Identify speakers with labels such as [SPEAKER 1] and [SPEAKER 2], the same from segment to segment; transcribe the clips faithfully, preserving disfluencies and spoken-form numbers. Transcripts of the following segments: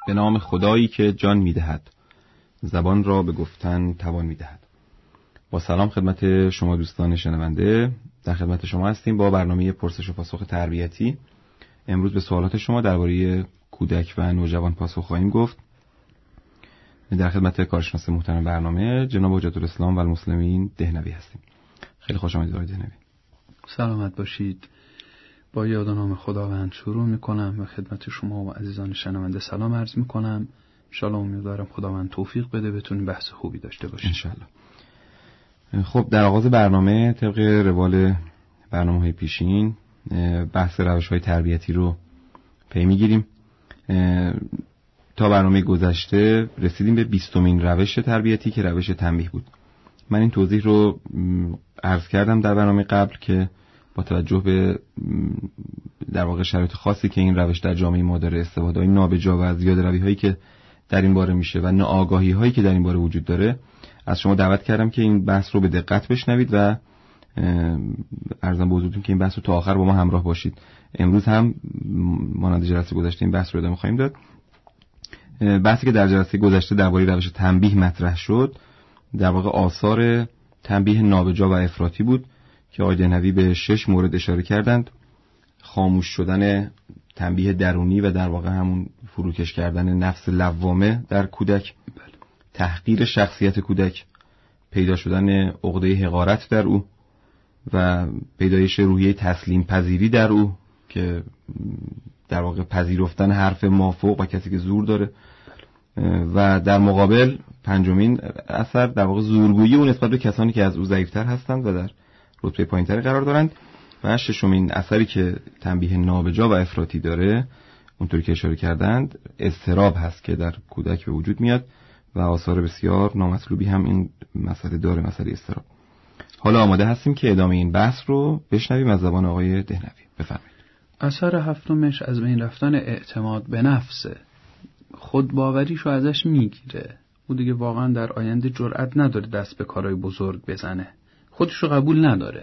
[SPEAKER 1] به نام خدایی که جان می‌دهد، زبان را به گفتن توان می‌دهد. با سلام خدمت شما دوستان شنونده، در خدمت شما هستیم با برنامه پرسش و پاسخ تربیتی. امروز به سوالات شما درباره کودک و نوجوان پاسخ خواهیم گفت. در خدمت کارشناس محترم برنامه جناب حجت الاسلام و المسلمین دهنوی هستیم. خیلی خوش آمدید آقای دهنوی.
[SPEAKER 2] سلامت باشید. با یاد و نام خداوند شروع میکنم و خدمت شما و عزیزان شنونده سلام عرض میکنم. ان شاء الله امیدوارم خداوند توفیق بده بتونیم بحث خوبی داشته باشیم.
[SPEAKER 1] ان شاء الله. خب در آغاز برنامه طبق روال برنامه‌های پیشین بحث روش‌های تربیتی رو پی میگیریم. تا برنامه گذشته رسیدیم به بیستمین روش تربیتی که روش تنبیه بود. من این توضیح رو عرض کردم در برنامه قبل که با توجه به در واقع شرایط خاصی که این روش در جامعه ما داره، استفاده‌های نابجا و زیاده‌روی‌هایی که در این باره میشه و ناآگاهی‌هایی که در این باره وجود داره، از شما دعوت کردم که این بحث رو به دقت بشنوید و عرضم به حضورتون که این بحث رو تا آخر با ما همراه باشید. امروز هم مانند جلسه گذشته این بحث رو ادامه خواهیم داد. بحثی که در جلسه گذشته درباره روش تنبیه مطرح شد در واقع آثار تنبیه نابجا و افراطی بود که آقای دهنوی به شش مورد اشاره کردند. خاموش شدن تنبیه درونی و در واقع همون فروکش کردن نفس لوامه در کودک، تحقیر شخصیت کودک، پیدا شدن عقده حقارت در او و پیدایش روحیه تسلیم پذیری در او که در واقع پذیرفتن حرف مافوق و کسی که زور داره، و در مقابل پنجمین اثر در واقع زورگویی اون نسبت به کسانی که از او ضعیفتر هستند و در رتبه پایینتری قرار دارند، و ششمین اثری که تنبیه نابجا و افراطی داره اونطوری که اشاره کردند اضطراب هست که در کودک به وجود میاد و آثار بسیار نامطلوبی هم این مسئله داره، مسئله اضطراب. حالا آماده هستیم که ادامه این بحث رو بشنویم از زبان آقای دهنوی. بفرمایید.
[SPEAKER 2] اثر هفتمش از بین رفتن اعتماد به نفسه. خودباوریشو ازش میگیره. او دیگه واقعا در آینده جرئت نداره دست به کارهای بزرگ بزنه. خودشو قبول نداره.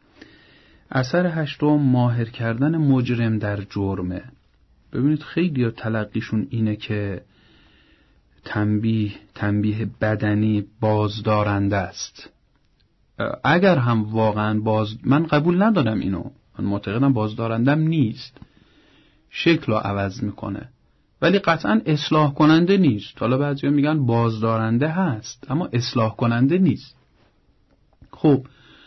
[SPEAKER 2] اثر هشتم ماهر کردن مجرم در جرمه. ببینید خیلی ها تلقیشون اینه که تنبیه تنبیه بدنی بازدارنده است. اگر هم واقعا باز من قبول ندارم اینو، من معتقدم بازدارندم نیست، شکل رو عوض میکنه ولی قطعا اصلاح کننده نیست. حالا بعضیا میگن بازدارنده هست اما اصلاح کننده نیست. خب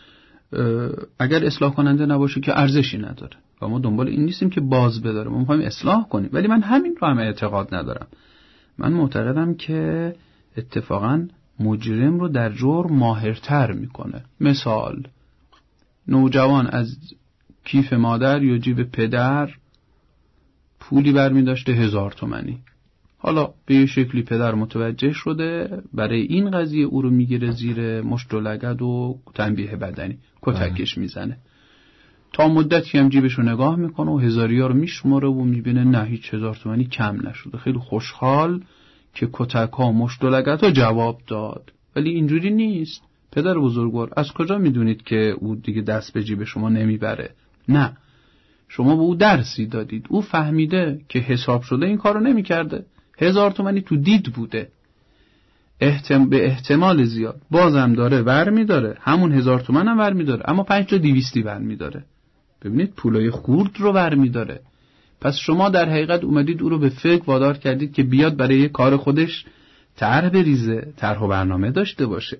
[SPEAKER 2] اگر اصلاح کننده نباشه که ارزشی نداره و ما دنبال این نیستیم که باز بداره، ما میخوایم اصلاح کنیم. ولی من همین رو هم اعتقاد ندارم. من معتقدم که اتفاقا مجرم رو در جرم ماهرتر میکنه. مثال نوجوان از کیف مادر یا جیب پدر پولی برمی داشته هزار تومانی. حالا به یه شکلی پدر متوجه شده، برای این قضیه او رو میگیره زیر مشت و لگد و تنبیه بدنی، کتکش میزنه. تا مدتی هم جیبش رو نگاه میکنه و هزاریا رو میشماره و میبینه نه هیچ هزار تومانی کم نشده. خیلی خوشحال که کتک ها مشت و لگد ها جواب داد. ولی اینجوری نیست. پدر بزرگوار از کجا میدونید که او دیگه دست به جیب شما نمیبره؟ نه، شما به او درسی دادید. او فهمیده که حساب شده این کارو نمیکرده. هزار تومانی تو دید بوده. احتم... به احتمال زیاد بازم داره ور میداره، همون هزار تومن هم ور میداره، اما پنج تا دیویستی ور میداره. ببینید پولای خورد رو ور میداره. پس شما در حقیقت اومدید او رو به فکر وادار کردید که بیاد برای یه کار خودش طرح بریزه، طرح و برنامه داشته باشه.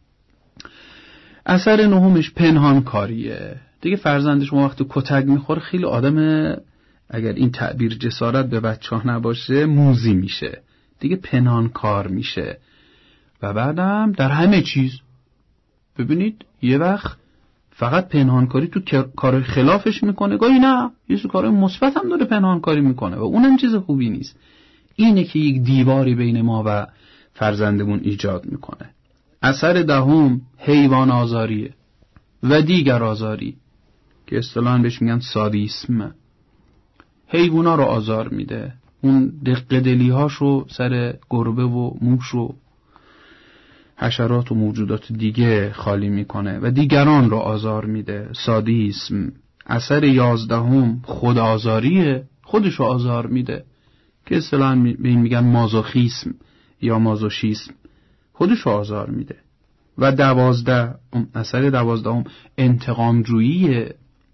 [SPEAKER 2] اثر نهمش پنهان کاریه. دیگه فرزند شما وقتی کتک میخوره خیلی آدم، اگر این تعبیر جسارت به بچه ها نباشه، موزی میشه. دیگه پنهان کار میشه و بعدم در همه چیز. ببینید یه وقت فقط پنهانکاری تو کار خلافش میکنه، گاهی نه یه سری کارهای مثبت هم داره پنهانکاری میکنه و اونم چیز خوبی نیست. اینه که یک دیواری بین ما و فرزندمون ایجاد میکنه. اثر دهم حیوان آزاریه و دیگر آزاری که اصطلاحاً بهش میگن سادیسم. حیوونا رو آزار میده، اون دق دلی‌هاشو سر گربه و موش و حشرات و موجودات دیگه خالی میکنه و دیگران رو آزار میده. سادیسم. اثر یازدهم خودآزاریه، خودشو آزار میده. که اصطلاحاً به این میگن مازوخیسم یا مازوشیسم، خودش آزار میده. و دوازده، اثر دوازدهم انتقام جوییه.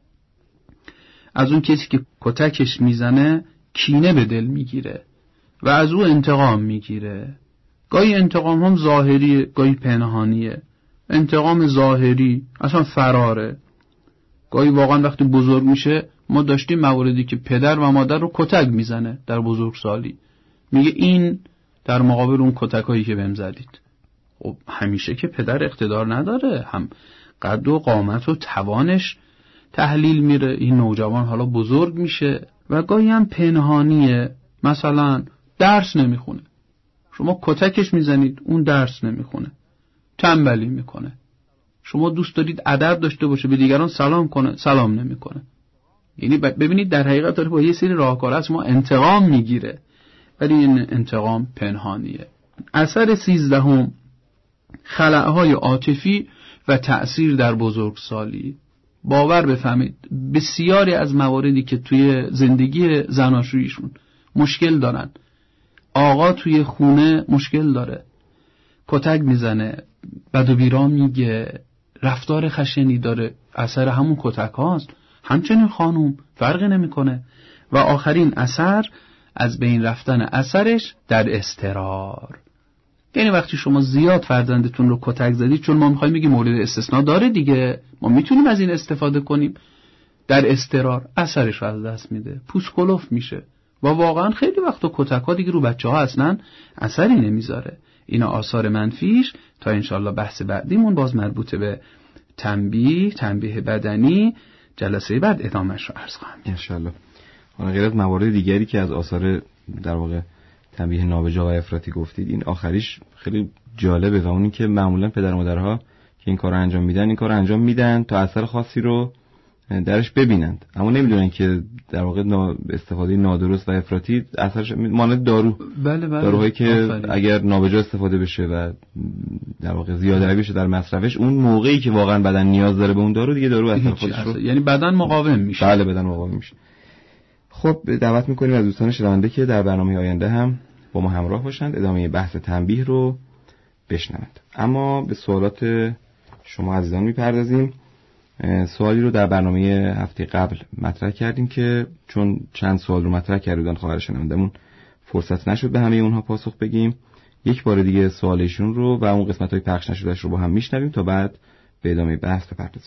[SPEAKER 2] از اون کسی که کتکش میزنه کینه به دل میگیره و از او انتقام میگیره. گاهی انتقام هم ظاهریه، گاهی پنهانیه. انتقام ظاهری اصلا فراره. گاهی واقعا وقتی بزرگ میشه، ما داشتیم مواردی که پدر و مادر رو کتک میزنه در بزرگسالی، میگه این در مقابل اون کتکایی که بهم زدید. خب همیشه که پدر اقتدار نداره، هم قد و قامت و توانش تحلیل میره. این نوجوان حالا بزرگ میشه و گاهی هم پنهانیه. مثلا درس نمیخونه، شما کتکش میزنید اون درس نمیخونه، تنبلی میکنه. شما دوست دارید ادب داشته باشه، به دیگران سلام کنه، سلام نمیکنه. یعنی ببینید در حقیقت داره با یه سری راهکارها از ما انتقام میگیره، ولی این انتقام پنهانیه. اثر سیزدهم خلأهای عاطفی و تأثیر در بزرگسالی. باور بفهمید بسیاری از مواردی که توی زندگی زناشوییشون مشکل دارن، آقا توی خونه مشکل داره، کتک میزنه، بد و بیرا میگه، رفتار خشنی داره، اثر همون کتک هاست. همچنین خانوم فرقی نمیکنه. و آخرین اثر از بین رفتن اثرش در اضطرار. یعنی وقتی شما زیاد فرزندتون رو کتک زدید، چون ما میخوایم بگیم مورد استثناء داره دیگه، ما میتونیم از این استفاده کنیم، در اضطرار اثرش رو از دست میده، پوست کلوف میشه و واقعا خیلی وقتا کتک ها دیگه رو بچه ها اصلا اثری نمیذاره. اینا آثار منفیش. تا انشالله بحث بعدیمون باز مربوط به تنبیه تنبیه بدنی، جلسه بعد ادامهش رو عرض خواهم کرد
[SPEAKER 1] انشالله. حالا غیر از موارد دیگری که از آثار در واقع تنبیه نابجا و افراطی گفتید، این آخریش خیلی جالبه و اونی که معمولا پدر و مادرها که این کارو انجام میدن این کارو انجام میدن تا اثر خاصی رو درش ببینند، اما نمیدونن که در واقع استفاده نادرست و افراطی اثرش مانند دارو
[SPEAKER 2] بله بله
[SPEAKER 1] داروهایی که
[SPEAKER 2] آفرین.
[SPEAKER 1] اگر نابجا استفاده بشه و در واقع زیاده روی بشه در مصرفش، اون موقعی که واقعا بدن نیاز داره به اون دارو، دیگه دارو اثر خودش رو،
[SPEAKER 2] یعنی بدن مقاوم میشه.
[SPEAKER 1] بله بدن مقاوم میشه. خب دعوت میکنیم از دوستان شنونده که در برنامه آینده هم با ما همراه باشند، ادامه بحث تنبیه رو بشنوند. اما به سوالات شما عزیزان میپردازیم. سوالی رو در برنامه هفته قبل مطرح کردیم که چون چند سوال رو مطرح کردن خواهر شنوندمون فرصت نشد به همه اونها پاسخ بگیم. یک بار دیگه سوالشون رو و اون قسمت‌های پخش نشدهش رو با هم میشنویم تا بعد به ادامه بحث بپردازیم.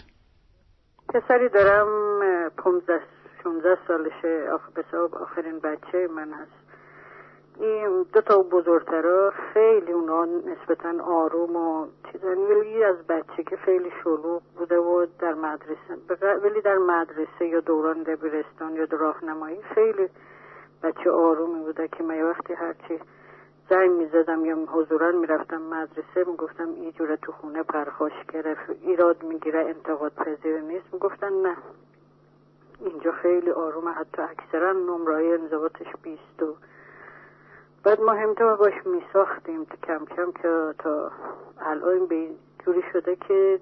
[SPEAKER 3] پسری دارم پانزده شانزده سالشه، آخ به حساب آخرین بچه من هست. این دو تا بزرگترها خیلی اونا نسبتاً آروم و چیزن، ولی از بچه که خیلی شلوغ بوده و در مدرسه، ولی در مدرسه یا دوران دبیرستان یا راهنمایی خیلی بچه آرومی بوده که من وقتی هرچی زنگ میزدم یا حضوراً میرفتم مدرسه میگفتم این جوره تو خونه پرخاش گرفت، ایراد میگیره، انتقاد پذیر نیست، میگفتن نه اینجا خیلی آرومه، حتی اکثرا نمرای انضباطش بیست. و بعد ما همینطور باش میساختیم کم کم که تا الان به جوری شده که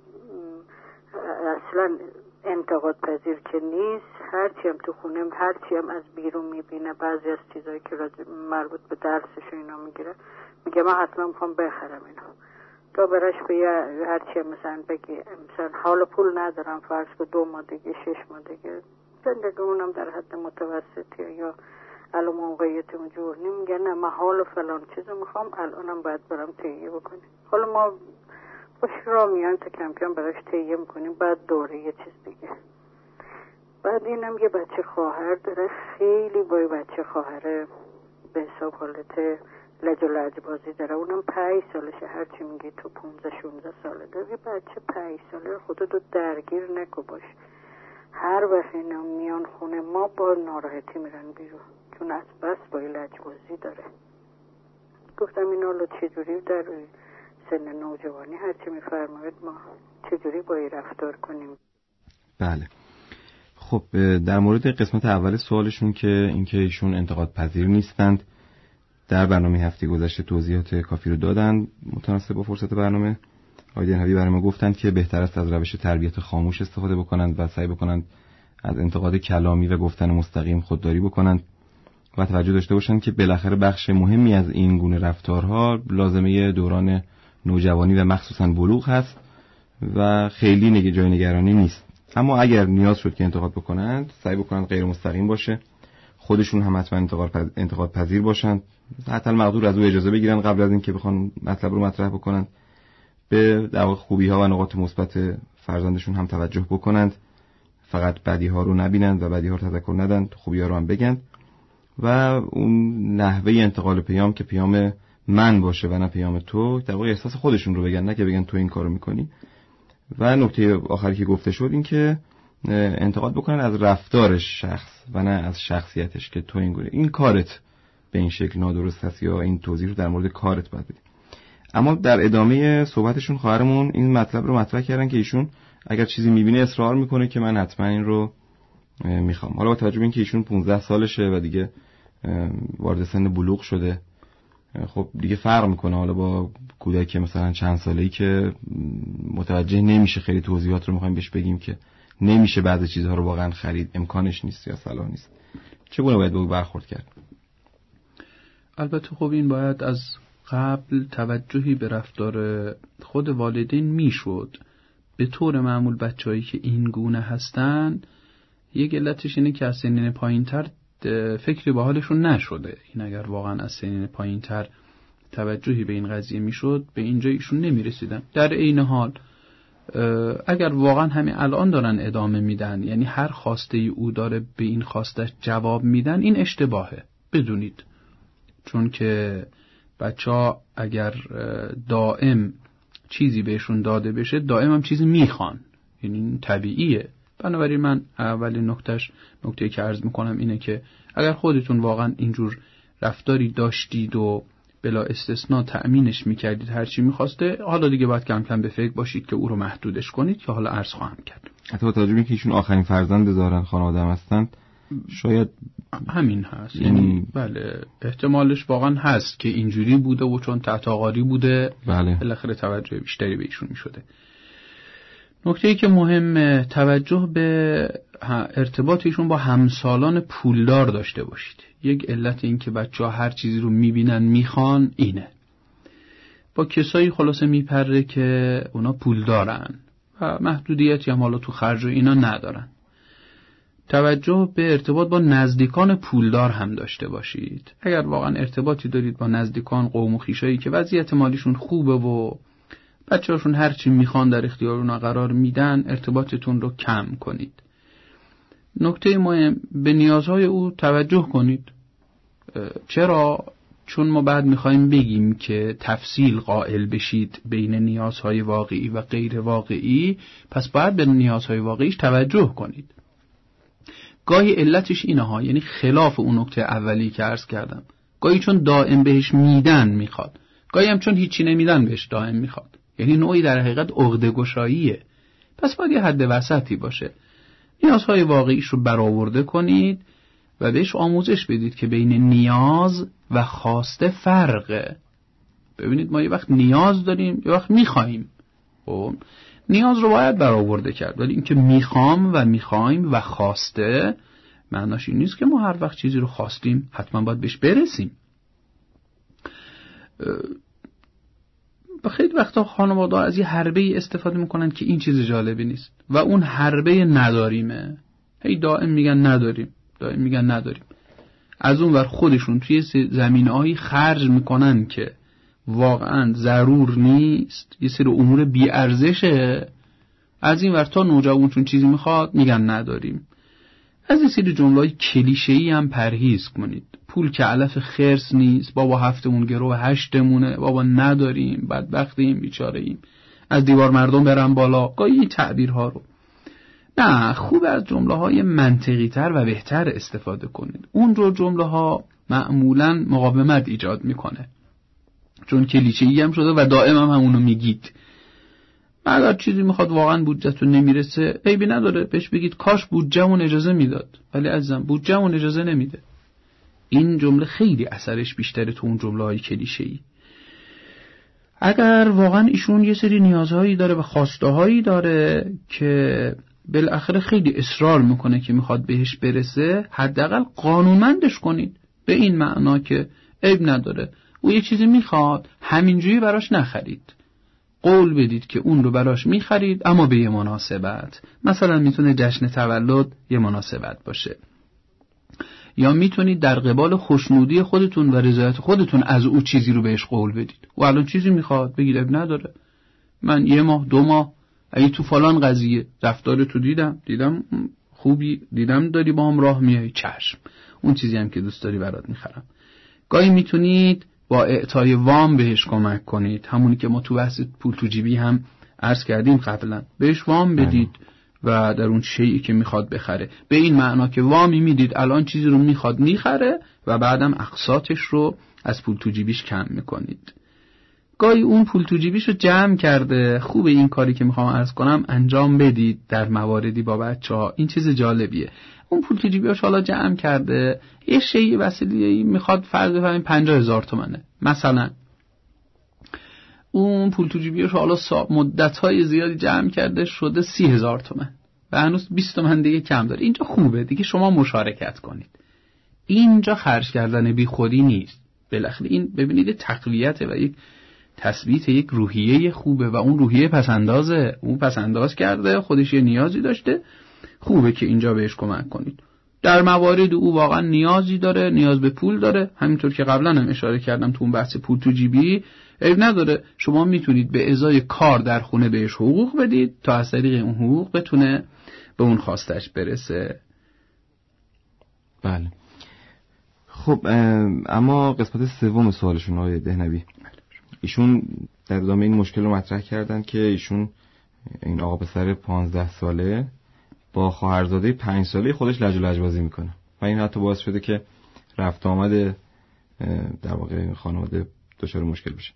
[SPEAKER 3] اصلا انتقاد پذیر که نیست. هرچی هم تو خونه، هرچی هم از بیرون میبینه، بعضی از چیزایی که مربوط به درسش و اینا میگیره، میگه من حتما میخوام بخرم اینا. تا برش به هرچی هم مثلا بگی مثلا حال پول ندارم، فرض به دو ماه دیگه شش ماه دیگه زندگیمونم در حد متوسطی یا الان موقعیتم جور نیم، میگه نه من حال فلان چیزو میخوام الانم باید برم تهیه بکنیم. حالا ما باش را میایم تا کم کم براش تهیه میکنیم، بعد دوره یه چیز دیگه. بعد اینم یه بچه خواهر داره، خیلی با بچه خواهره به حساب حالت لج و لج بازی داره، اونم پنج سالشه، هرچی میگی تو پونزده شونزده ساله داره. یه بچه پنج ساله خودتو درگیر نکو باش. هر وقت اینا میان خونه ما با ناراحتی میرن بیرون، چون از بس با لجبازی داره. گفتم اینا رو چجوری در سن نوجوانی هرچی میفرماید ما چجوری باید رفتار کنیم.
[SPEAKER 1] بله. خب در مورد قسمت اول سوالشون که اینکه ایشون انتقاد پذیر نیستند، در برنامه هفته گذشته توضیحات کافی رو دادن متناسب با فرصت برنامه. آقای دهنوی برای ما گفتند که بهتر است از روش تربیت خاموش استفاده بکنند و سعی بکنند از انتقاد کلامی و گفتن مستقیم خودداری بکنند و توجه داشته باشن که بالاخره بخش مهمی از این گونه رفتارها لازمه دوران نوجوانی و مخصوصا بلوغ هست و خیلی نگه جای نگرانی نیست. اما اگر نیاز شد که انتقاد بکنند، سعی بکنند غیر مستقیم باشه، خودشون هم حتما انتقاد انتقاد پذیر باشند، حتی المقدور از او اجازه بگیرن قبل از اینکه بخوان مطلب رو مطرح بکنند، به در واقع خوبی ها و نقاط مثبت فرزندشون هم توجه بکنند، فقط بدی ها رو نبینند و بدی ها رو تذکر ندن، خوبی ها رو هم بگن و اون نحوه انتقال پیام که پیام من باشه و نه پیام تو، در واقع احساس خودشون رو بگن، نه که بگن تو این کارو میکنی. و نکته آخری که گفته شد این که انتقاد بکنن از رفتار شخص و نه از شخصیتش که تو این گونه این کارت به این شکل نادرست هست یا این توضیح رو در مورد کارت باید بدی. اما در ادامه صحبتشون خواهرمون این مطلب رو مطرح کردن که ایشون اگر چیزی میبینه اصرار میکنه که من حتما این رو میخوام. حالا با توجه به اینکه ایشون پانزده سالشه و دیگه وارد سن بلوغ شده، خب دیگه فرق میکنه حالا با کودکی مثلا چند ساله‌ای که متوجه نمیشه، خیلی توضیحات رو میخوایم بهش بگیم که نمیشه بعضی چیزها رو واقعا خرید، امکانش نیست یا صلاح نیست. چگونه باید به برخورد کرد؟
[SPEAKER 2] البته خب این باید از قبل توجهی به رفتار خود والدین میشد. به طور معمول بچه‌هایی که این گونه هستن یک علتش اینه که از سنین پایین‌تر فکری به حالشون نشده. این اگر واقعا از سنین پایین‌تر توجهی به این قضیه میشد به اینجا ایشون نمیرسیدن. در عین حال اگر واقعا همین الان دارن ادامه میدن، یعنی هر خواسته ای او داره به این خواستش جواب میدن، این اشتباهه، بدونید. چون که بچه‌ها اگر دائم چیزی بهشون داده بشه دائم هم چیزی میخوان، یعنی این طبیعیه. بنابراین من اولین نکتهش نکته که عرض میکنم اینه که اگر خودتون واقعا اینجور رفتاری داشتید و بلا استثناء تأمینش میکردید هر چی میخواسته، حالا دیگه باید کم کم به فکر باشید که او رو محدودش کنید که حالا عرض خواهم کرد.
[SPEAKER 1] حتی با توجه به اینکه ایشون آخرین فرزند دارن خانواده هم هستند، شاید
[SPEAKER 2] همین هست. یعنی بله احتمالش واقعا هست که اینجوری بوده و چون تحت آقاری بوده
[SPEAKER 1] بله
[SPEAKER 2] بالاخره توجه بیشتری به ایشون میشده. نکته‌ای که مهم، توجه به ارتباطشون با همسالان پولدار داشته باشید. یک علت این که بچه‌ها هر چیزی رو میبینن میخوان اینه. با کسایی خلاصه میپره که اونا پولدارن و محدودیتی هم حالا تو خرج و اینا ندارن. توجه به ارتباط با نزدیکان پولدار هم داشته باشید. اگر واقعا ارتباطی دارید با نزدیکان قوم و خویشایی که وضعیت مالیشون خوبه و بچه‌هاشون هر چی میخوان در اختیار اونا قرار میدن، ارتباطتون رو کم کنید. نکته مهم، به نیازهای او توجه کنید. چرا؟ چون ما بعد میخوایم بگیم که تفصیل قائل بشید بین نیازهای واقعی و غیر واقعی، پس باید به نیازهای واقعیش توجه کنید. گاهی علتش اینه ها، یعنی خلاف اون نکته اولی که عرض کردم. گاهی چون دائم بهش میدن میخواد، گاهی هم چون هیچی نمیدن بهش دائم میخواد. یعنی نوعی در حقیقت عقده گشاییه. پس باید یه حد وسطی باشه. نیازهای واقعیش رو برآورده کنید و بهش آموزش بدید که بین نیاز و خواسته فرقه. ببینید ما یه وقت نیاز داریم، یه وقت میخوایم. خب نیاز رو باید برآورده کرد، ولی اینکه میخوام و میخوایم و خواسته معناش این نیست که ما هر وقت چیزی رو خواستیم حتما باید بهش برسیم. و خیلی وقتا خانواده از یه حربه‌ای استفاده میکنن که این چیز جالبی نیست و اون حربه نداریمه. هی دائم میگن نداریم، دائم میگن نداریم. از اون ور خودشون توی زمینه‌هایی خرج میکنن که واقعا ضرور نیست، یه سری امور بی ارزشه. از این ور تا نوجوان چون چیزی میخواد میگن نداریم. از این سری جمله‌های کلیشه‌ای هم پرهیز کنید. پول که علف خرس نیست، بابا هفتمون گرو هشتمونه، بابا نداریم، بدبختیم، بیچاره‌ایم، از دیوار مردم برن بالا، گاهی تعبیرها رو. نه، خوب از جمله‌های منطقی‌تر و بهتر استفاده کنید. اون رو جمله‌ها معمولاً مقاومت ایجاد میکنه، چون کلیشه‌ای هم شده و دائم هم همونو میگید. اگر چیزی میخواد واقعا بودجه‌تون نمیرسه، عیبی نداره بهش بگید کاش بودجه‌مون اجازه میداد، ولی عزیزم بودجه‌مون اجازه نمیده. این جمله خیلی اثرش بیشتره تو اون جمله‌های کلیشه‌ای. اگر واقعا ایشون یه سری نیازهایی داره و خواسته‌هایی داره که بالاخره خیلی اصرار میکنه که میخواد بهش برسه، حداقل قانونمندش کنید. به این معنا که عیب نداره او یه چیزی میخواد، همینجوری براش نخرید، قول بدید که اون رو براش میخرید اما به یه مناسبت. مثلا میتونه جشن تولد یه مناسبت باشه، یا میتونید در قبال خوشنودی خودتون و رضایت خودتون از او چیزی رو بهش قول بدید. و الان چیزی میخواد، بگید عیب نداره، من یه ماه دو ماه اگه تو فلان قضیه رفتار تو دیدم دیدم خوبی، دیدم داری با هم راه میای، چشم، اون چیزی هم که دوست داری برات میخرم. گاهی میتونید با اعطای وام بهش کمک کنید، همونی که ما تو بحث پول تو جیبی هم عرض کردیم قبلا، بهش وام بدید و در اون شیئی که میخواد بخره، به این معنا که وامی میدید الان چیزی رو میخواد میخره و بعدم اقساطش رو از پول تو جیبیش کم میکنید. گاهی اون پول تو جیبیش رو جمع کرده، خوبه این کاری که میخوام عرض کنم انجام بدید در مواردی با بچه‌ها، این چیز جالبیه. اون پول تو جیبیش حالا جمع کرده، یه شیء وسیله‌ای میخواد فرض بفرمایید پنجاه هزار تومنه مثلا، اون پول تو جیبیش حالا مدت‌های زیادی جمع کرده شده سی هزار تومن و هنوز بیست تومن دیگه کم داره. اینجا خوبه دیگه شما مشارکت کنید، اینجا خرج کردن بی خودی نیست، بالاخره این ببینید تقویته و یک تثبیت یک روحیه خوبه و اون روحیه پسندازه، اون پسنداز کرده، خودش یه نیازی داشته، خوبه که اینجا بهش کمک کنید. در موارد او واقعا نیازی داره، نیاز به پول داره، همینطور که قبلا هم اشاره کردم تو اون بحث پول تو جیبی، عیب نداره شما میتونید به ازای کار در خونه بهش حقوق بدید تا از طریق اون حقوق بتونه به اون خواستش برسه.
[SPEAKER 1] بله. خب اما قسمت سوم سوالشون آقای دهنوی، ایشون در ادامه این مشکل رو مطرح کردن که ایشون این آقا پسر پانزده ساله با خواهرزاده پنج ساله خودش لج و لجبازی میکنه و این حتی باعث شده که رفت آمد در واقع خانواده دچار مشکل بشه.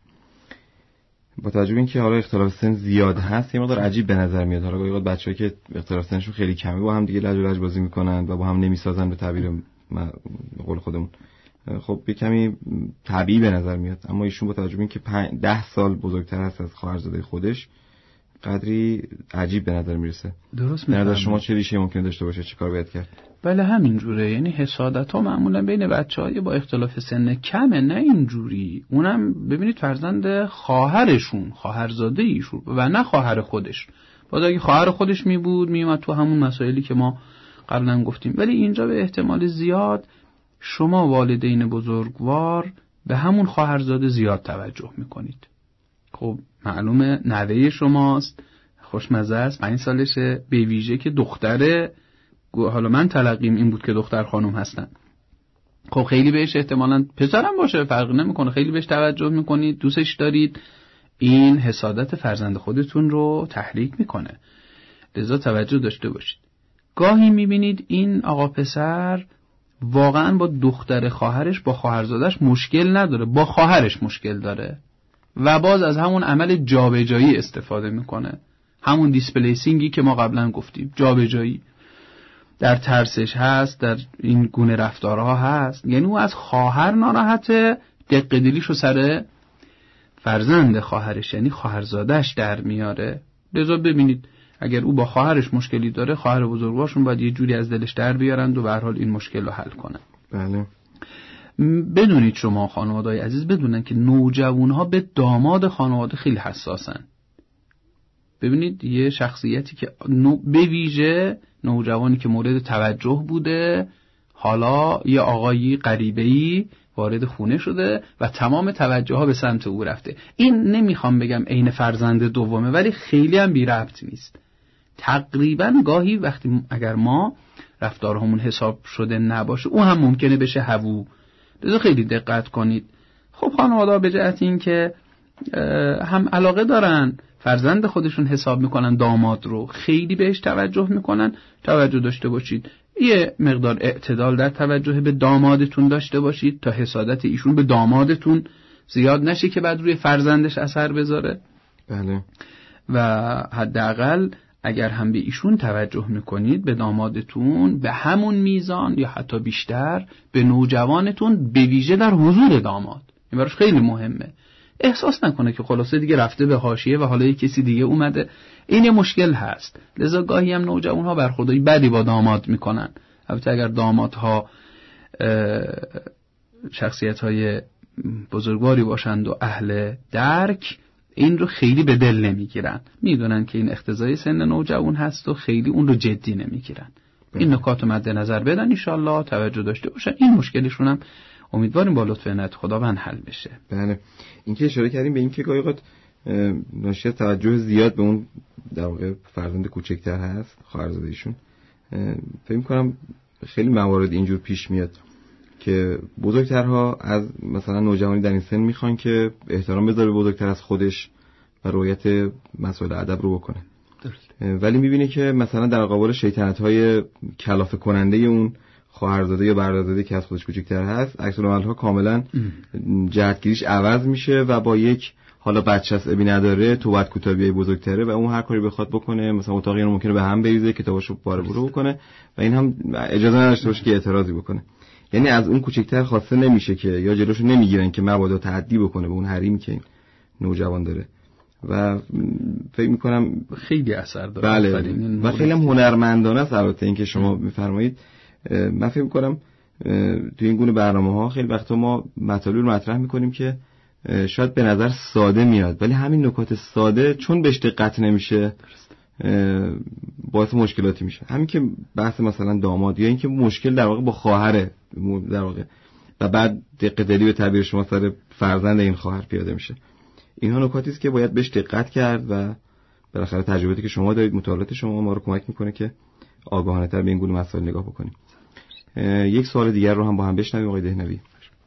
[SPEAKER 1] با توجه به اینکه حالا اختلاف سن زیاد هست یه مقدار عجیب به نظر میاد، حالا گاهی بچه‌ها که اختلاف سنشون خیلی کمه با هم دیگه لج و لجبازی میکنن و با هم نمیسازن به تعبیر قول خودمون، خب یه کمی طبیعی به نظر میاد. اما ایشون با توجه به اینکه ده سال بزرگتر هست از خواهرزاده خودش قدری عجیب به نظر میرسه.
[SPEAKER 2] درست
[SPEAKER 1] میگم. شما چه ریشه ممکنه داشته باشه، چه کار باید کرد؟
[SPEAKER 2] بله همین جوره، یعنی حسادت ها معمولا بین بچهای با اختلاف سن کمه، نه اینجوری. اونم ببینید فرزند خواهرشون، خواهرزاده ایشون و نه خواهر خودش. باز اگه خواهر خودش می بود می اومد تو همون مسائلی که ما قبلا گفتیم، ولی اینجا به احتمال زیاد شما والدین بزرگوار به همون خواهرزاده زیاد توجه میکنید. خب معلومه نوه شماست، خوشمزه است، پنج سالشه، به ویژه که دختره، حالا من تلقیم این بود که دختر خانم هستن، خب خیلی بهش احتمالاً پسرم باشه فرق نمیکنه، خیلی بهش توجه میکنید، دوستش دارید، این حسادت فرزند خودتون رو تحریک میکنه، لذا توجه داشته باشید. گاهی میبینید این آقا پسر واقعاً با دختر خواهرش با خواهرزادش مشکل نداره، با خواهرش مشکل داره و باز از همون عمل جابجایی استفاده میکنه، همون دیسپلیسینگی که ما قبلا گفتیم، جابجایی در ترسش هست، در این گونه رفتارها هست، یعنی او از خواهر ناراحته، دق دلیشو سر فرزند خواهرش یعنی خواهرزادش در میاره. لذا ببینید اگر او با خواهرش مشکلی داره، خواهر بزرگوارشون باید یه جوری از دلش در بیارند و به هر حال این مشکل رو حل کنن.
[SPEAKER 1] بله.
[SPEAKER 2] بدونید شما خانواده‌های عزیز بدونن که نوجوان‌ها به داماد خانواده خیلی حساسن. ببینید یه شخصیتی که نو... به ویژه نوجوانی که مورد توجه بوده، حالا یه آقایی غریبه‌ای وارد خونه شده و تمام توجه ها به سمت او رفته. این نمیخوام بگم عین فرزند دومه، ولی خیلی هم بی ربط نیست. تقریبا گاهی وقتی اگر ما رفتارهامون حساب شده نباشه، اون هم ممکنه بشه هوو. لذا خیلی دقت کنید. خب خانواده به جهت این که هم علاقه دارن فرزند خودشون حساب میکنن داماد رو، خیلی بهش توجه میکنن، توجه داشته باشید. یه مقدار اعتدال در توجه به دامادتون داشته باشید تا حسادت ایشون به دامادتون زیاد نشه که بعد روی فرزندش اثر بذاره.
[SPEAKER 1] بله.
[SPEAKER 2] و حداقل اگر هم به ایشون توجه میکنید، به دامادتون، به همون میزان یا حتی بیشتر به نوجوانتون، به ویژه در حضور داماد. این براش خیلی مهمه. احساس نکنه که خلاصه دیگه رفته به حاشیه و حالا کسی دیگه اومده. این یه مشکل هست. لذا گاهی هم نوجوان‌ها برخوردی بدی با داماد میکنن. البته اگر دامادها شخصیت‌های بزرگواری باشند و اهل درک، این رو خیلی به دل نمیگیرن، میدونن که این اقتضای سن نوجوان هست و خیلی اون رو جدی نمیگیرن. این نکات مد نظر بدن، ان شاءالله توجه داشته باشن، این مشکلشون هم امیدواریم با لطف عنایت خداوند حل بشه.
[SPEAKER 1] بله، این که اشاره کردیم به این که گاهی اوقات ناشی از توجه زیاد به اون در واقع فرزند کوچکتر هست، خواهرزاده‌شون، فکر می‌کنم خیلی موارد اینجور پیش میاد که بزرگترها از مثلا نوجوانی در این سن میخوان که احترام بذاره به بزرگتر از خودش و رعایت مسائل ادب رو بکنه. درست. ولی میبینه که مثلا در قبال شیطنت‌های کلافه کننده اون خواهرزاده یا برادرزاده که از خودش کوچکتر هست، عکس العمل‌ها کاملا جهتگیریش عوض میشه و با یک حالا بچه است ابی نداره تو بعد کوتاهی بزرگتره و اون هر کاری بخواد بکنه، مثلا اتاقی رو ممکنه به هم بریزه، کتاباشو باره برو بکنه و این هم اجازه نداشته باشه که اعتراضی بکنه. یعنی از اون کوچکتر خواسته نمیشه که یا جلوشو نمیگیرن که مبادا تعدی بکنه به اون حریمی که این نوجوان داره و فکر میکنم
[SPEAKER 2] خیلی اثر داره.
[SPEAKER 1] بله و خیلی هم هنرمندانه است. البته این که شما میفرمایید، من فکر میکنم تو این گونه برنامه‌ها خیلی وقتا ما مطالبی رو مطرح میکنیم که شاید به نظر ساده میاد، ولی همین نکات ساده چون بهش دقت نمیشه باعث مشکلاتی میشه. همین که بحث مثلا داماد یا اینکه مشکل در واقع با خواهره در واقع و بعد دقت دلی به تعبیر شما سر فرزند این خواهر پیاده میشه، اینها نکاتی است که باید بهش دقت کرد و بالاخره تجربیاتی که شما دارید، مطالعات شما ما رو کمک میکنه که آگاهانه تر به این گونه مسائل نگاه بکنیم. یک سوال دیگر رو هم با هم بشنویم. آقای دهنوی،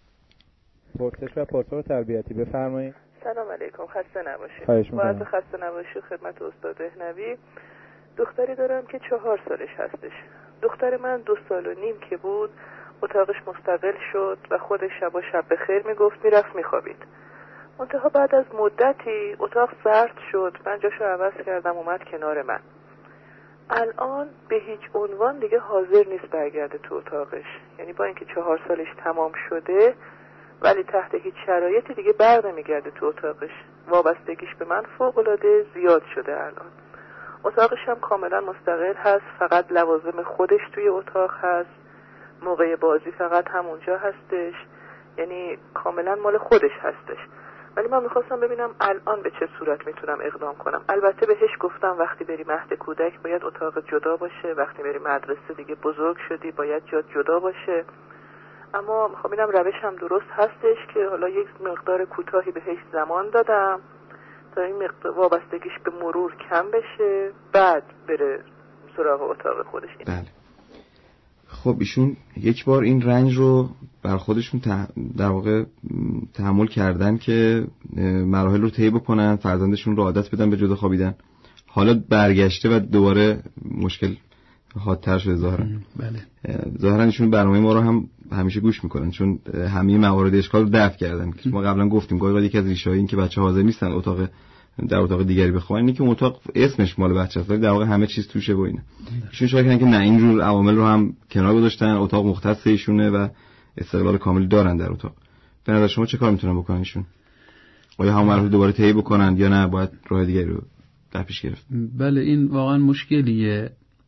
[SPEAKER 4] پرسش و پاسخ تربیتی بفرمایید.
[SPEAKER 5] سلام علیکم، خسته نباشید. با عرض خسته نباشی خدمت استاد دهنوی. دختری دارم که چهار سالش هستش. دختر من دو سال و نیم که بود اتاقش مستقل شد و خودش شب و شب بخیر میگفت، میرفت میخوابید. منتها بعد از مدتی اتاق سرد شد، من جاشو عوض کردم اومد کنار من. الان به هیچ عنوان دیگه حاضر نیست برگرده تو اتاقش، یعنی با اینکه چهار سالش تمام شده ولی تحت هیچ شرایطی دیگه بر نمیگرده تو اتاقش. وابستگیش به من فوق‌العاده زیاد شده. الان اتاقش هم کاملا مستقل هست، فقط لوازم خودش توی اتاق هست، موقع بازی فقط همونجا هستش، یعنی کاملا مال خودش هستش. ولی من میخواستم ببینم الان به چه صورت میتونم اقدام کنم. البته بهش گفتم وقتی بری مهد کودک باید اتاق جدا باشه، وقتی بری مدرسه دیگه بزرگ شدی باید جات جدا باشه، اما میخوام ببینم روش هم درست هستش که حالا یک مقدار کوتاهی بهش زمان دادم تا این مقدار وابستگیش به مرور کم بشه، بعد بره سراغ اتاق خودش.
[SPEAKER 1] بله. خب ایشون یک بار این رنج رو بر خودشون تح... در واقع تحمل کردن که مراحل رو طی بکنن، فرزندشون رو عادت بدن به جدا خوابیدن. حالا برگشته و دوباره مشکل حادتر شده ظاهرا.
[SPEAKER 2] بله.
[SPEAKER 1] ظاهرا ایشون برنامه ما رو هم همیشه گوش میکنن چون همه موارد اشکال رو دفع کردن. ما قبلا گفتیم گاهی یکی از ریشه‌های این که بچه حاضر نیستن اتاق در اتاق دیگری بخوابن اینه که اتاق اسمش مال بچه است ولی در واقع همه چیز توشه و اینه. ایشون شاید کردن که نه، اینجور عوامل رو هم کنار گذاشتن، اتاق مختص ایشونه و استقلال کامل دارن در اتاق. به نظر شما چه کار میتونن بکنن ایشون؟ آیا هم مرحله دوباره طی بکنن یا نه باید راه دیگری رو در پیش گرفت؟
[SPEAKER 2] بله، این واقعا مشکلیه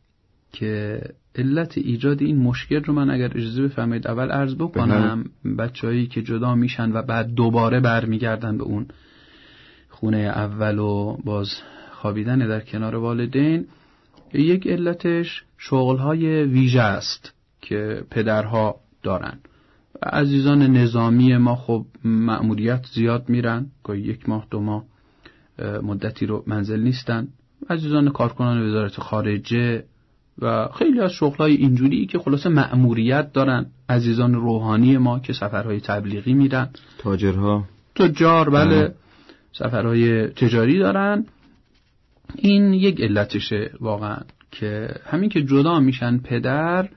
[SPEAKER 2] که علت ایجاد این مشکل رو من اگر اجازه بفرمایید اول عرض بکنم. بچه‌هایی که جدا میشن و بعد دوباره برمیگردن به اون خونه اول و باز خوابیدن در کنار والدین، یک علتش شغل‌های ویژه است که پدرها دارن. عزیزان نظامی ما خب مأموریت زیاد میرن، گاهی یک ماه دو ماه مدتی رو منزل نیستن. عزیزان کارکنان وزارت خارجه و خیلی از شغل‌های اینجوری که خلاصه مأموریت دارن. عزیزان روحانی ما که سفرهای تبلیغی میرن،
[SPEAKER 1] تاجرها،
[SPEAKER 2] تجار، بله، سفرهای تجاری دارن. این یک علتشه واقعا که همین که جدا میشن پدر،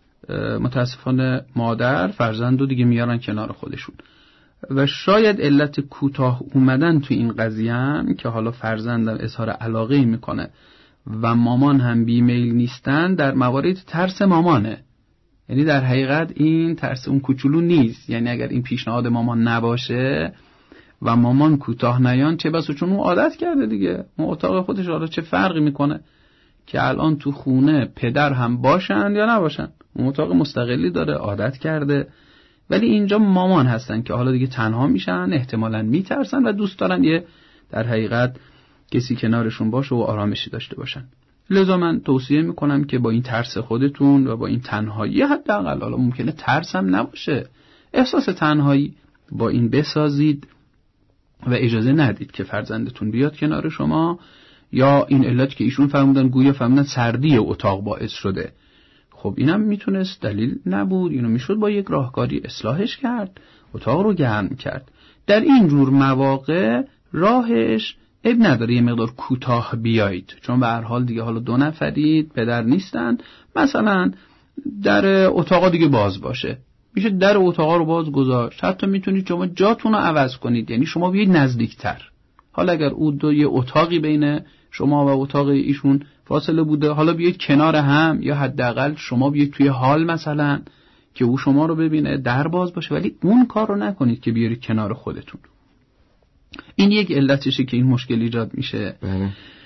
[SPEAKER 2] متاسفانه مادر فرزند رو دیگه میارن کنار خودشون. و شاید علت کوتاه اومدن تو این قضیه هم که حالا فرزندم اظهار علاقه میکنه و مامان هم بیمیل نیستن، در موارد ترس مامانه. یعنی در حقیقت این ترس اون کوچولو نیست، یعنی اگر این پیشنهاد مامان نباشه و مامان کوتاه نیان چه بسا، چون اون عادت کرده دیگه، اون اتاق خودش حالا چه فرقی میکنه که الان تو خونه پدر هم باشن یا نباشن، اون اتاق مستقلی داره، عادت کرده ولی اینجا مامان هستن که حالا دیگه تنها میشن، احتمالاً میترسن و دوست دارن یه در حقیقت کسی کنارشون باشه و آرامشی داشته باشن. لذا من توصیه میکنم که با این ترس خودتون و با این تنهایی، حداقل حالا ممکنه ترس هم نباشه، احساس تنهایی با این بسازید و اجازه ندید که فرزندتون بیاد کنار شما. یا این علت که ایشون فرمودن گویا فرمودن سردی اتاق باعث شده، خب اینم میتونست دلیل نبود، اینو میشد با یک راهکاری اصلاحش کرد، اتاق رو گرم کرد. در این جور مواقع راهش اب نداره یه مقدار کوتاه بیایید، چون به هر حال دیگه حالا دو نفرید، پدر نیستن، مثلا در اتاقا دیگه باز باشه، میشه در اتاقا رو باز گذاشت. حتی میتونید شما جاتون رو عوض کنید، یعنی شما بیاید نزدیکتر. حالا اگر اون دو یه اتاقی بین شما و اتاق ایشون فاصله بوده، حالا بیاید کنار هم، یا حداقل شما بیاید توی حال مثلا که او شما رو ببینه، در باز باشه، ولی اون کار رو نکنید که بیارید کنار خودتون. این یک علتشه که این مشکل ایجاد میشه.
[SPEAKER 1] بله.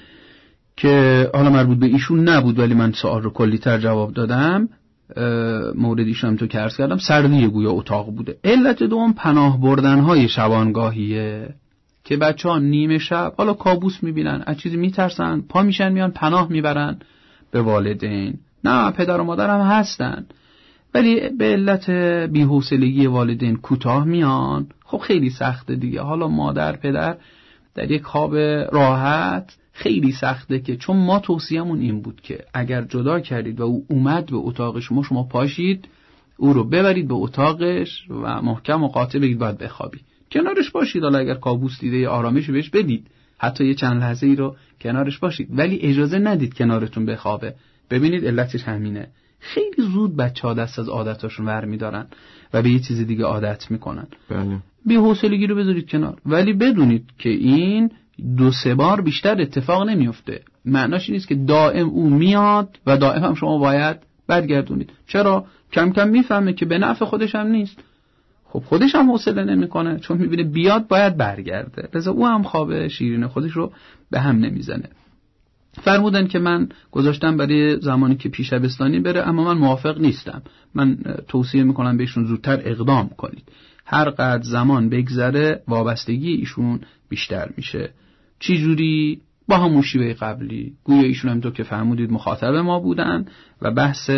[SPEAKER 2] که حالا مربوط به ایشون نبود ولی من سوال رو کلی‌تر جواب دادم. مورد ایشون هم تو که عرض کردم سردی گویا اتاق بوده. علت دوم پناه بردن‌های شبانگاهیه که بچه‌ها نیمه شب حالا کابوس میبینن، از چیزی میترسن، پا میشن میان پناه میبرن به والدین. نه، پدر و مادر هم هستن ولی به علت بی‌حوصلگی والدین کوتاه میان. خب خیلی سخته دیگه. حالا مادر پدر در یک خواب راحت خیلی سخته، که چون ما توصیه‌مون این بود که اگر جدا کردید و او اومد به اتاق شما، شما پاشید او رو ببرید به اتاقش و محکم و قاطع بگید باید بخوابی، کنارش باشید. حالا اگر کابوس دیده آرامش بهش بدید، حتی یه چند لحظه ای رو کنارش باشید، ولی اجازه ندید کنارتون بخوابه. ببینید علتش همینه. خیلی زود بچه‌ها دست از عادتاشون ور می‌دارن و به یه چیز دیگه عادت می‌کنن.
[SPEAKER 1] بله.
[SPEAKER 2] بی‌حوصلگی رو بذارید کنار، ولی بدونید که این دو سه بار بیشتر اتفاق نمیفته. معناش این نیست که دائم او میاد و دائم هم شما باید برگردونید. چرا؟ کم کم میفهمه که به نفع خودش هم نیست. خب خودش هم حوصله نمیکنه، چون میبینه بیاد باید برگرده، لذا او هم خواب شیرین خودش رو به هم نمیزنه. فرمودن که من گذاشتم برای زمانی که پیش شبستانی بره، اما من موافق نیستم. من توصیه میکنم بهشون زودتر اقدام کنید. هر قدر زمان بگذره وابستگی ایشون بیشتر میشه. چی جوری؟ با همون شیوه قبلی. گویا ایشون هم تو که فرمودید مخاطب ما بودن و بحث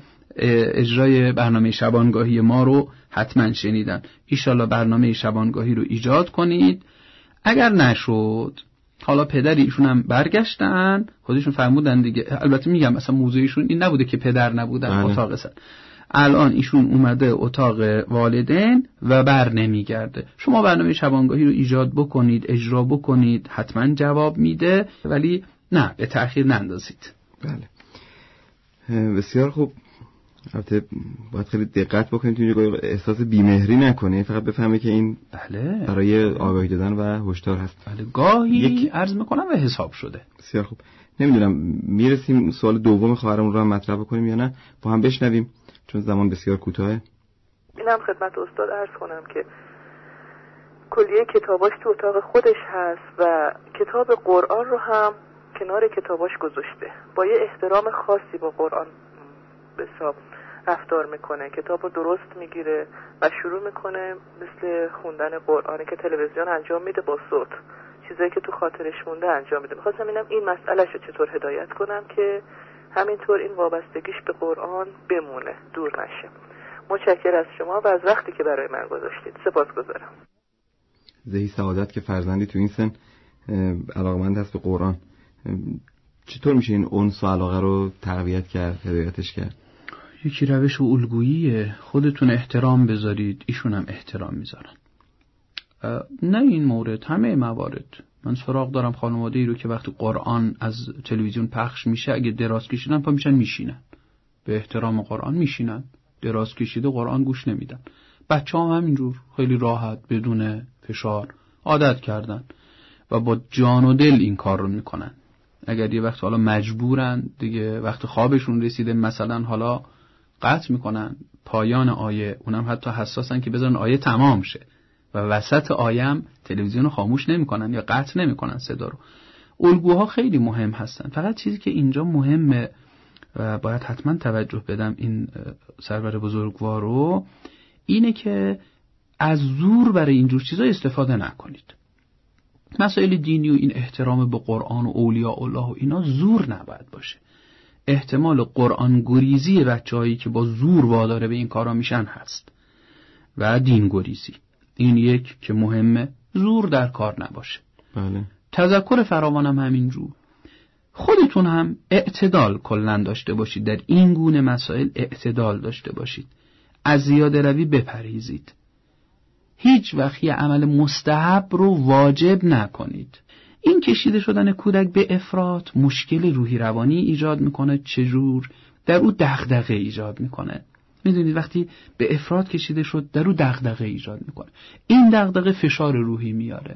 [SPEAKER 2] اجرای برنامه شبانگاهی ما رو حتما شنیدن. ایشالا برنامه شبانگاهی رو ایجاد کنید. اگر نشد، حالا پدر ایشون هم برگشتن، خودشون فرمودن دیگه. البته میگم مثلا موضوعشون این نبوده که پدر نبودن اتاق سن. الان ایشون اومده اتاق والدین و بر نمیگرده. شما برنامه شبانگاهی رو ایجاد بکنید، اجرا بکنید، حتما جواب میده، ولی نه به تأخیر نندازید.
[SPEAKER 1] بله، بسیار خوب. البته باید خیلی دقت بکنید تو اینجا احساس بیمهری نکنه، فقط بفهمه که این
[SPEAKER 2] بله
[SPEAKER 1] برای آگاهی دادن و هشدار هست.
[SPEAKER 2] بله، گاهی
[SPEAKER 1] یک...
[SPEAKER 2] عرض میکنم و حساب شده.
[SPEAKER 1] بسیار خوب. نمیدونم میرسیم سوال دوم خواهرمون رو هم مطرح بکنیم یا نه، با هم بشنویم چون زمان بسیار کوتاهه.
[SPEAKER 5] اینم خدمت استاد عرض کنم که کلیه کتاباش تو اتاق خودش هست و کتاب قرآن رو هم کنار کتاباش گذاشته. با یه احترام خاصی با قرآن به حساب رفتار میکنه، کتاب رو درست میگیره و شروع میکنه مثل خوندن قرآنی که تلویزیون انجام میده با صوت، چیزایی که تو خاطرش مونده انجام میده. میخواستم اینم این مسئله شو چطور هدایت کنم که همینطور این وابستگیش به قرآن بمونه، دور نشه. متشکرم از شما و از وقتی که برای من گذاشتید. سپاسگزارم.
[SPEAKER 1] زهی سعادت که فرزندی تو این سن علاقمند هست به قرآن. چطور میشه این انس و علاقه رو تقویت کرد، هدایتش کرد؟
[SPEAKER 2] یکی روش و الگوییه. خودتون احترام بذارید، ایشون هم احترام میذارن. نه این مورد، همه موارد. من سراغ دارم خانواده ای رو که وقتی قرآن از تلویزیون پخش میشه اگه دراز کشیدن پا میشن میشینن، به احترام قرآن میشینن، دراز کشیده قرآن گوش نمیدن. بچه هم همینجور خیلی راحت بدون فشار عادت کردن و با جان و دل این کار رو میکنن. اگر یه وقت حالا مجبورن دیگه، وقت خوابشون رسیده مثلا حالا قطع میکنن پایان آیه، اونم حتی حساسن که بذارن آیه تمام شه و وسط آیه هم تلویزیون رو خاموش نمیکنن یا قطع نمیکنن صدا رو. الگوها خیلی مهم هستن. فقط چیزی که اینجا مهمه و باید حتما توجه بدم این سرور بزرگوار رو، اینه که از زور برای اینجور چیزا استفاده نکنید. مسائل دینی و این احترام به قرآن و اولیاء الله و اینا زور نباید باشه. احتمال قرآن گریزی بچه‌هایی که با زور وادار به این کارا میشن هست و دین گریزی. این یک که مهمه، زور در کار نباشه.
[SPEAKER 1] بله.
[SPEAKER 2] تذکر فراوانم همینجور. خودتون هم اعتدال کلاً داشته باشید، در این گونه مسائل اعتدال داشته باشید. از زیاده روی بپرهیزید. هیچ وقت یه عمل مستحب رو واجب نکنید. این کشیده شدن کودک به افراط مشکل روحی روانی ایجاد میکنه. چجور؟ در او دغدغه ایجاد میکنه. میدونید وقتی به افراط کشیده شد در او دغدغه ایجاد میکنه. این دغدغه فشار روحی میاره.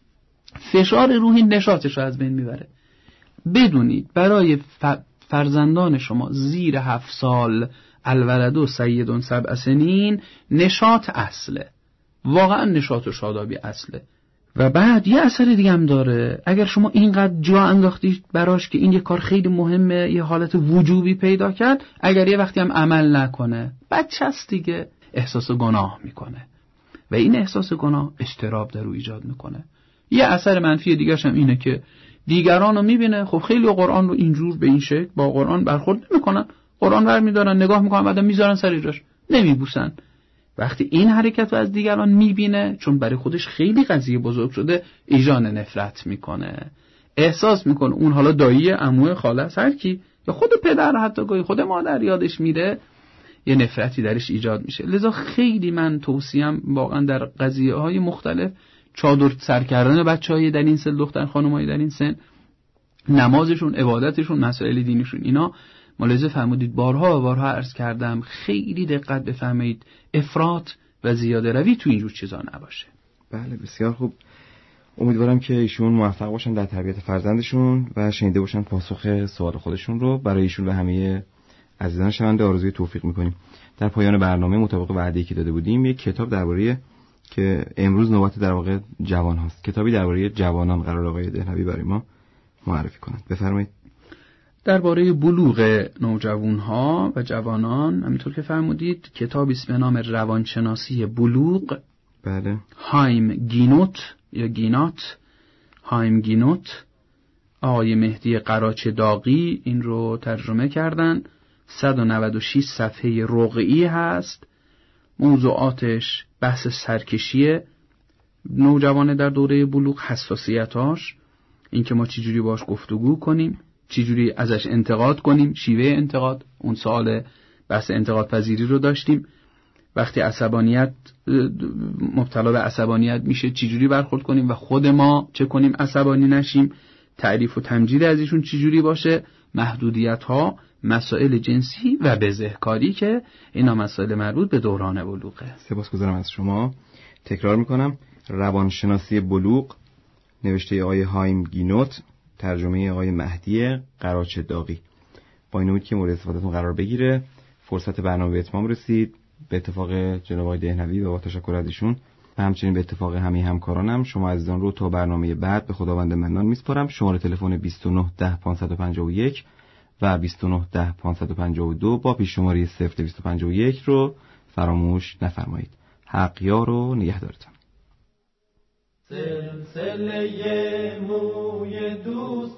[SPEAKER 2] فشار روحی نشاطش رو از بین میبره. بدونید برای فرزندان شما زیر هفت سال الولد و سیدون سبع سنین نشاط اصله. واقعا نشاط و شادابی اصله. و بعد یه اثر دیگه هم داره. اگر شما اینقدر جا انداختید براش که این یه کار خیلی مهمه، یه حالت وجوبی پیدا کرد، اگر یه وقتی هم عمل نکنه، بچه است دیگه، احساس گناه میکنه و این احساس گناه اضطراب در او ایجاد میکنه. یه اثر منفی دیگه هم اینه که دیگران رو میبینه. خب خیلی قرآن رو اینجور به این شکل با قرآن برخورد نمیکنن. قرآن ور میدارن نگاه میکنن بعد میذارن سر جاش، نمیبوسن. وقتی این حرکت رو از دیگران میبینه، چون برای خودش خیلی قضیه بزرگ شده، ایجان نفرت میکنه. احساس میکنه اون حالا دایی، عمو، خاله، هر کی، یا خود پدر، حتی گاهی خود مادر یادش میره، یه نفرتی درش ایجاد میشه. لذا خیلی من توصیم واقعا در قضیه های مختلف چادر سر کردن بچهای در این سن، دختر خانمای در این سن، نمازشون، عبادتشون، مسائل دینیشون، اینا ملاحظه فرمودید. بارها و بارها عرض کردم خیلی دقت بفرمایید افراط و زیاده روی تو اینجور چیزا نباشه.
[SPEAKER 1] بله بسیار خوب. امیدوارم که ایشون موفق باشن در تربیت فرزندشون و شنیده باشن پاسخ سوال خودشون رو. برای ایشون و همه عزیزان شنونده آرزوی توفیق میکنیم. در پایان برنامه مطابق وعده‌ای که داده بودیم یک کتاب درباره که امروز نوبت در واقع جوان هاست، کتابی درباره جوانان قرار آقای دهنوی برای ما معرفی کنند. بفرمایید.
[SPEAKER 2] درباره بلوغ نوجوانها و جوانان، همینطور که فرمودید، کتابی است به نام روانشناسی بلوغ.
[SPEAKER 1] بله.
[SPEAKER 2] هایم گینوت یا گینات، هایم گینوت، آقای مهدی قراچه داغی این رو ترجمه کردن. صد و نود و شش صفحه رقعی هست. موضوعاتش بحث سرکشی نوجوانه در دوره بلوغ، حساسیتاش، اینکه ما چجوری باش گفتگو کنیم، چجوری ازش انتقاد کنیم، شیوه انتقاد. اون سوال بحث انتقاد پذیری رو داشتیم. وقتی عصبانیت مبتلا به عصبانیت میشه چجوری برخورد کنیم و خود ما چه کنیم عصبانی نشیم. تعریف و تمجید از ایشون چجوری باشه، محدودیت ها، مسائل جنسی و بزهکاری که اینا مسائل مربوط به دوران بلوغه.
[SPEAKER 1] سپاسگزارم از شما. تکرار میکنم، روانشناسی بلوغ، نوشته آقای هایم گینوت، ترجمه آقای مهدی قراچه داغی. با این امید که مورد استفادهتون قرار بگیره. فرصت برنامه به اتمام رسید. به اتفاق جناب آقای دهنوی و با تشکر از ایشون و همچنین به اتفاق همه همکارانم شما عزیزان رو تا برنامه بعد به خداوند منان میسپارم. شماره تلفن بیست و نه ده پانصد و پنجاه و یک و بیست و نه ده پانصد و پنجاه و دو با پیش شماره صفر دویست و پنجاه و یک رو فراموش نفرمایید. حق یار و نگهدارتان.
[SPEAKER 6] سلسله موی دوست،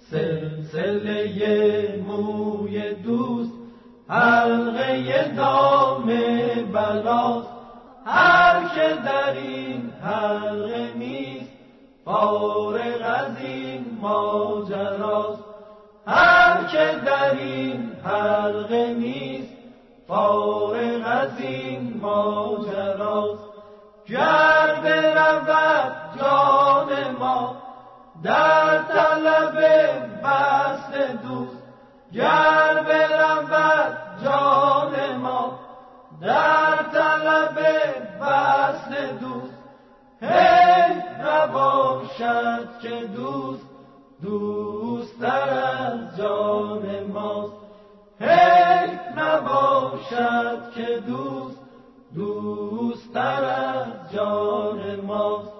[SPEAKER 6] سلسله موی دوست، حلقه دام بلاست. هر که در این حلقه نیست فارغ از این ماجراست. هر که در این حلقه نیست فارغ از این ماجراست. گر برود جان ما در طلب وصل دوست، گر برود جان ما در طلب وصل دوست، حیف نباشد که دوست دوست‌تر از جان ماست. حیف نباشد که دوست دوست‌تر از جان ماست.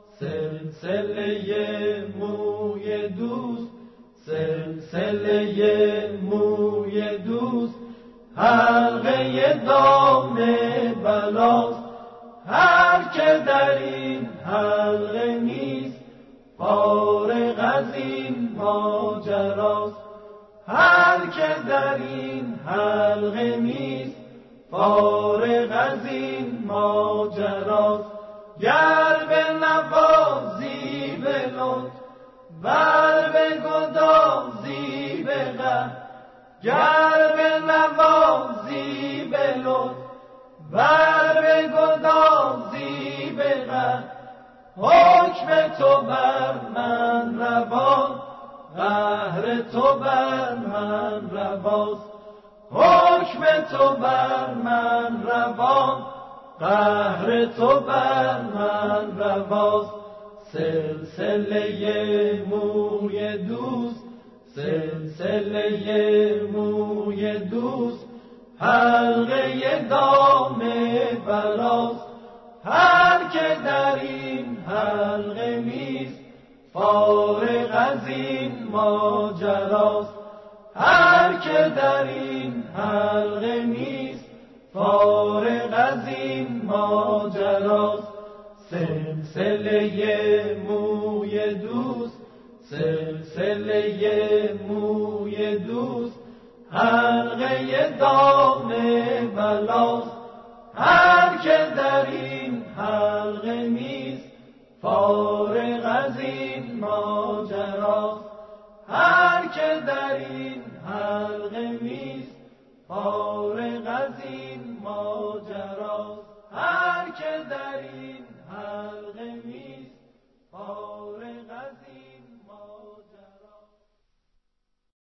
[SPEAKER 6] سلسله موی دوست، سلسله موی دوست، حلقه دام بلاست. هر که در این حلقه نیست فارغ از این ماجراست. هر که در این حلقه نیست فارغ از این ماجراست. گر به نوازی به لطف ور به گدازی به غم، گر به نوازی به لطف ور به گدازی به غم، حکم تو بر من روا، قهر تو بر من رواست. حکم تو بر من روا، قهر تو بر من رواست. سلسله موی دوست، سلسله موی دوست، حلقه دام بلاست. هر که در این حلقه نیست فارغ از این ماجراست. هر که در این حلقه نیست فارغ از این ماجراست. سلسله موی دوست، سلسله موی دوست، حلقه دام بلاست. هر که در این حلقه نیست فارغ از این ماجراست. هر که در این حلقه نیست فارغ از این ماجراست.